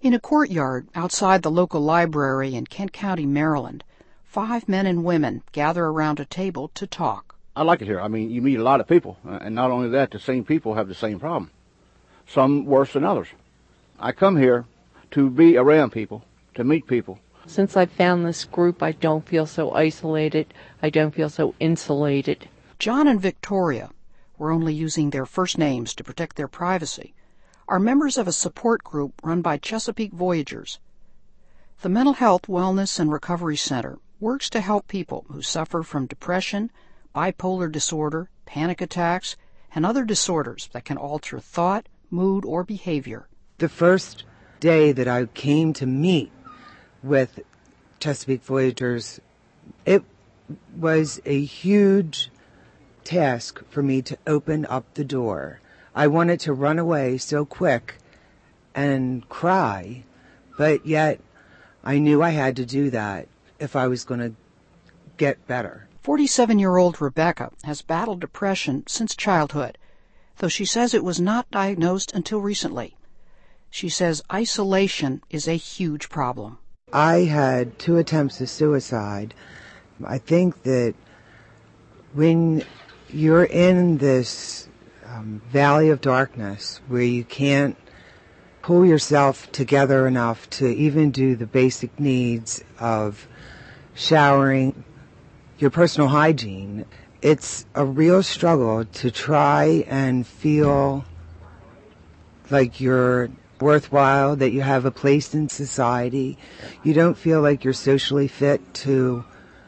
In a courtyard outside the local library in Kent County, Maryland, 5 men and women gather around a table to talk. I like it here. I mean, you meet a lot of people, and not only that, the same people have the same problem. Some worse than others. I come here to be around people, to meet people. Since I found this group, I don't feel so isolated. I don't feel so insulated. John and Victoria, we're only using their first names to protect their privacy, are members of a support group run by Chesapeake Voyagers. The Mental Health, Wellness, and Recovery Center works to help people who suffer from depression, bipolar disorder, panic attacks, and other disorders that can alter thought, mood, or behavior. The first day that I came to meet with Chesapeake Voyagers, it was a huge task for me to open up the door. I wanted to run away so quick and cry, but yet I knew I had to do that if I was going to get better. 47-year-old Rebecca has battled depression since childhood, though she says it was not diagnosed until recently. She says isolation is a huge problem. I had 2 attempts of suicide. I think that when you're in this valley of darkness where you can't pull yourself together enough to even do the basic needs of showering, your personal hygiene, it's a real struggle to try and feel like you're worthwhile, that you have a place in society. You don't feel like you're socially fit to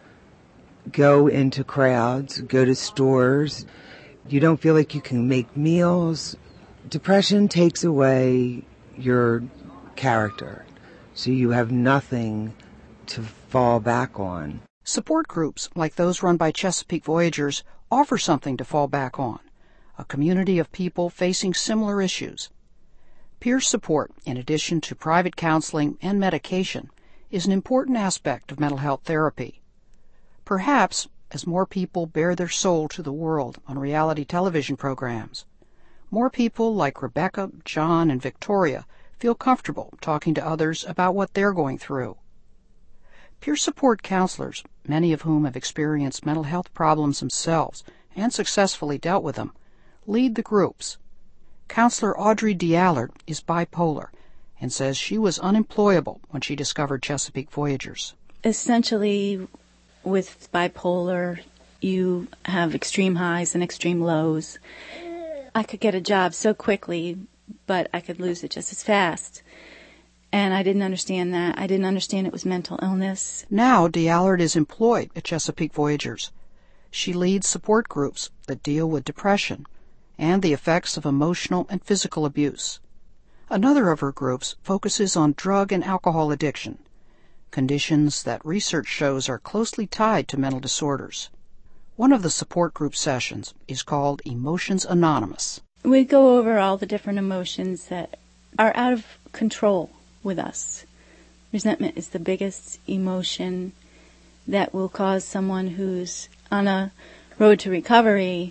go into crowds, go to stores. You don't feel like you can make meals. Depression takes away your character, so you have nothing to fall back on. Support groups like those run by Chesapeake Voyagers offer something to fall back on, a community of people facing similar issues. Peer support, in addition to private counseling and medication, is an important aspect of mental health therapy. Perhaps, as more people bare their soul to the world on reality television programs, more people like Rebecca, John, and Victoria feel comfortable talking to others about what they're going through. Peer support counselors, many of whom have experienced mental health problems themselves and successfully dealt with them, lead the groups. Counselor Audrey D'Allard is bipolar and says she was unemployable when she discovered Chesapeake Voyagers. Essentially, with bipolar, you have extreme highs and extreme lows. I could get a job so quickly, but I could lose it just as fast. And I didn't understand that. I didn't understand it was mental illness. Now D'Allard is employed at Chesapeake Voyagers. She leads support groups that deal with depression and the effects of emotional and physical abuse. Another of her groups focuses on drug and alcohol addiction, conditions that research shows are closely tied to mental disorders. One of the support group sessions is called Emotions Anonymous. We go over all the different emotions that are out of control with us. Resentment is the biggest emotion that will cause someone who's on a road to recovery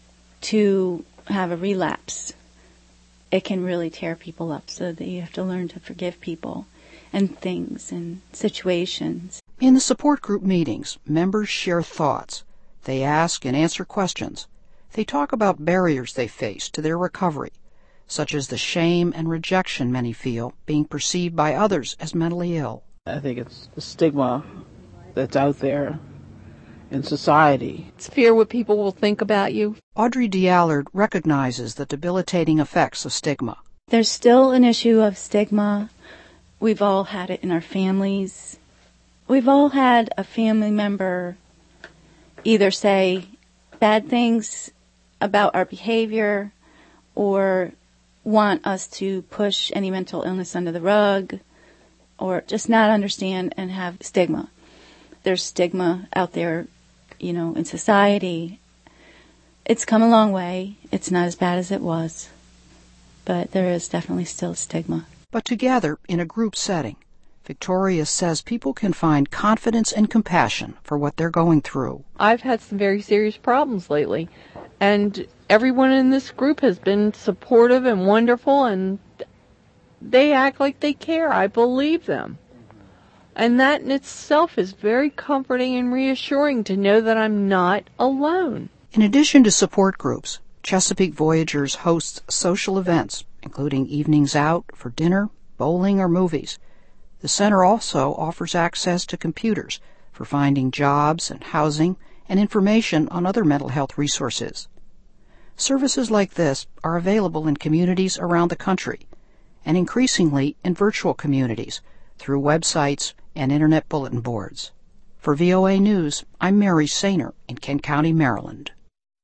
to have a relapse. It can really tear people up, so that you have to learn to forgive people and things and situations. In the support group meetings, members share thoughts. They ask and answer questions. They talk about barriers they face to their recovery, such as the shame and rejection many feel being perceived by others as mentally ill. I think it's the stigma that's out there in society. It's fear what people will think about you. Audrey D'Allard recognizes the debilitating effects of stigma. There's still an issue of stigma. We've all had it in our families. We've all had a family member either say bad things about our behavior or want us to push any mental illness under the rug or just not understand and have stigma. There's stigma out there, in society. It's come a long way. It's not as bad as it was, but there is definitely still stigma. But together, in a group setting, Victoria says people can find confidence and compassion for what they're going through. I've had some very serious problems lately, and everyone in this group has been supportive and wonderful, and they act like they care. I believe them. And that in itself is very comforting and reassuring to know that I'm not alone. In addition to support groups, Chesapeake Voyagers hosts social events, including evenings out for dinner, bowling, or movies. The center also offers access to computers for finding jobs and housing and information on other mental health resources. Services like this are available in communities around the country and increasingly in virtual communities through websites and internet bulletin boards. For VOA News, I'm Mary Sainer in Kent County, Maryland.